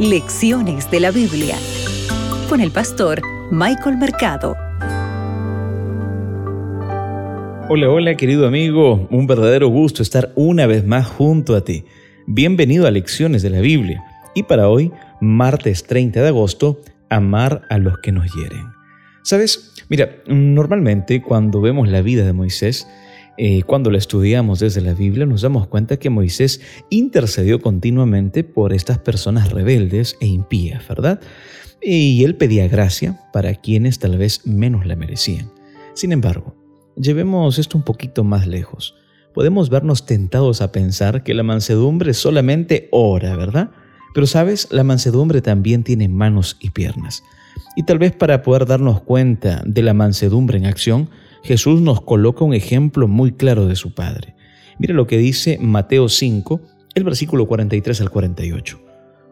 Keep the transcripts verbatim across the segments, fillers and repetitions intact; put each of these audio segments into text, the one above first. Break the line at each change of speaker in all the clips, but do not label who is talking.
Lecciones de la Biblia con el pastor Michael Mercado.
Hola, hola querido amigo, un verdadero gusto estar una vez más junto a ti. Bienvenido a Lecciones de la Biblia. Y para hoy, martes treinta de agosto, amar a los que nos hieren. ¿Sabes? Mira, normalmente cuando vemos la vida de Moisés, eh, cuando la estudiamos desde la Biblia, nos damos cuenta que Moisés intercedió continuamente por estas personas rebeldes e impías, ¿verdad? Y él pedía gracia para quienes tal vez menos la merecían. Sin embargo, llevemos esto un poquito más lejos. Podemos vernos tentados a pensar que la mansedumbre solamente ora, ¿verdad? Pero sabes, la mansedumbre también tiene manos y piernas. Y tal vez para poder darnos cuenta de la mansedumbre en acción, Jesús nos coloca un ejemplo muy claro de su Padre. Mira lo que dice Mateo cinco, el versículo cuarenta y tres al cuarenta y ocho.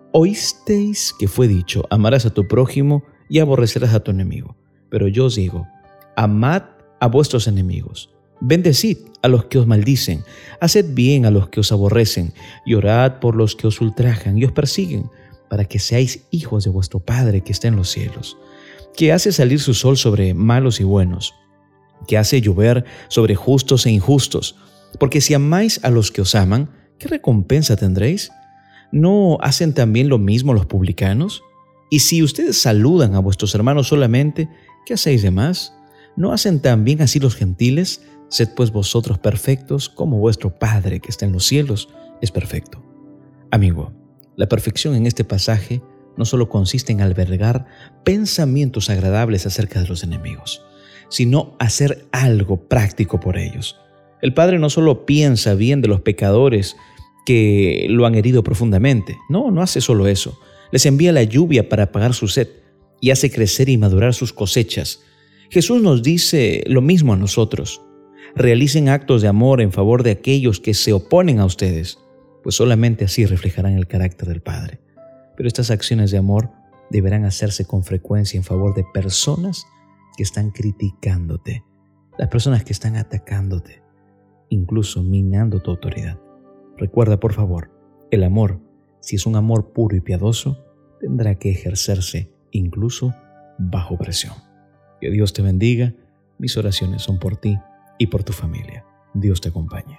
Oísteis que fue dicho, amarás a tu prójimo y aborrecerás a tu enemigo. Pero yo os digo, amad a vuestros enemigos, bendecid a los que os maldicen, haced bien a los que os aborrecen, y orad por los que os ultrajan y os persiguen, para que seáis hijos de vuestro Padre que está en los cielos, que hace salir su sol sobre malos y buenos, que hace llover sobre justos e injustos. Porque si amáis a los que os aman, ¿qué recompensa tendréis? ¿No hacen también lo mismo los publicanos? Y si ustedes saludan a vuestros hermanos solamente, ¿qué hacéis de más? ¿No hacen también así los gentiles? Sed pues vosotros perfectos, como vuestro Padre que está en los cielos es perfecto. Amigo, la perfección en este pasaje no solo consiste en albergar pensamientos agradables acerca de los enemigos, sino hacer algo práctico por ellos. El Padre no solo piensa bien de los pecadores que lo han herido profundamente, no, no hace solo eso. Les envía la lluvia para apagar su sed y hace crecer y madurar sus cosechas. Jesús nos dice lo mismo a nosotros. Realicen actos de amor en favor de aquellos que se oponen a ustedes, pues solamente así reflejarán el carácter del Padre. Pero estas acciones de amor deberán hacerse con frecuencia en favor de personas que están criticándote, las personas que están atacándote, incluso minando tu autoridad. Recuerda, por favor, el amor, si es un amor puro y piadoso, tendrá que ejercerse incluso bajo presión. Que Dios te bendiga. Mis oraciones son por ti y por tu familia. Dios te acompañe.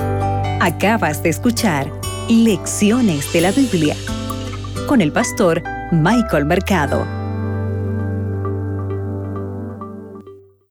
Acabas de escuchar Lecciones de la Biblia con el pastor Michael Mercado.